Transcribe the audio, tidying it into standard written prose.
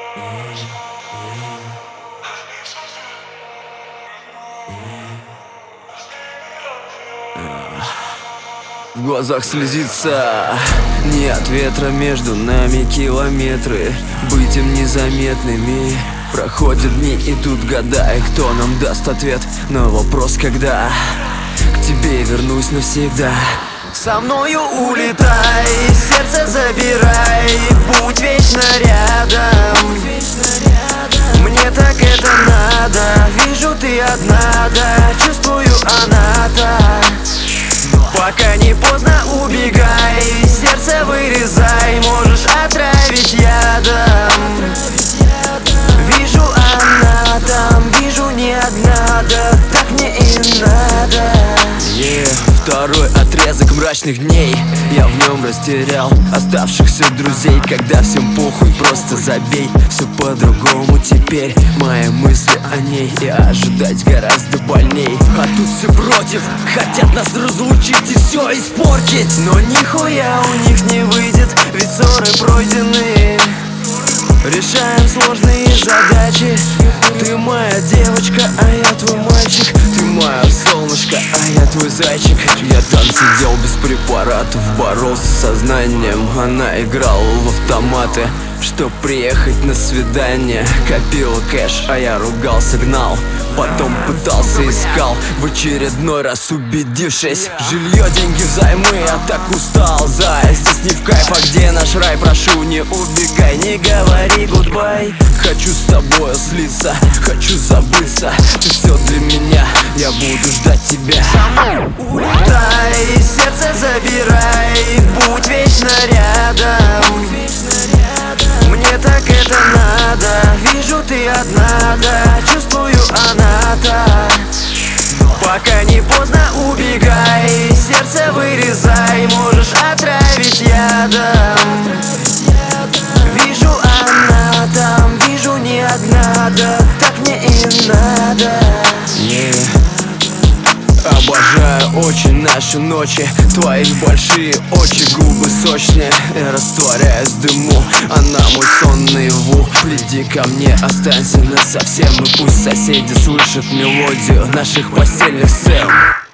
В глазах слезится, нет ветра, между нами километры. Быть им незаметными. Проходят дни, идут года, и кто нам даст ответ на вопрос, когда к тебе вернусь навсегда. Со мною улетай, сердце забирай, будь вечно рядом. Мне так это надо, вижу ты одна, да, чувствую она-то. Пока не поздно, убегай, сердце вырезай, можешь отравить ядом. Вижу она там, вижу не одна, да так мне и надо. Второй отрезок мрачных дней, я в нем растерял оставшихся друзей. Когда всем похуй, просто забей, все по-другому теперь. Мои мысли о ней и ожидать гораздо больней. А тут все против, хотят нас разлучить и все испортить. Но нихуя у них не выйдет, ведь ссоры пройдены. Решаем сложные задачи. Ты моя девочка, а я твой мальчик. Ты мое солнышко, а я твой зайчик. Я там сидел без препаратов, боролся с сознанием. Она играла в автоматы, чтоб приехать на свидание. Копила кэш, а я ругался, гнал. Потом пытался, искал, в очередной раз убедившись. Жилье, деньги взаймы, я так устал, зай. Здесь не в кайф, а где наш рай? Прошу, не убегай, не говори гудбай. Хочу с тобой слиться, хочу забыться. Ты все для меня, я буду ждать тебя. Улетай, сердце забирай, будь вечно рядом. Мне так это надо, вижу ты одна, да, чувствую она-то. Пока не поздно, убегай, сердце вырезай, можешь отравить ядом. Вижу она там, вижу не одна, да так мне и надо. Обожаю очень наши ночи, твои большие очи, губы сочные. Я растворяюсь в дыму, она мой сон наяву. Приди ко мне, останься насовсем, и пусть соседи слышат мелодию наших постельных сцен.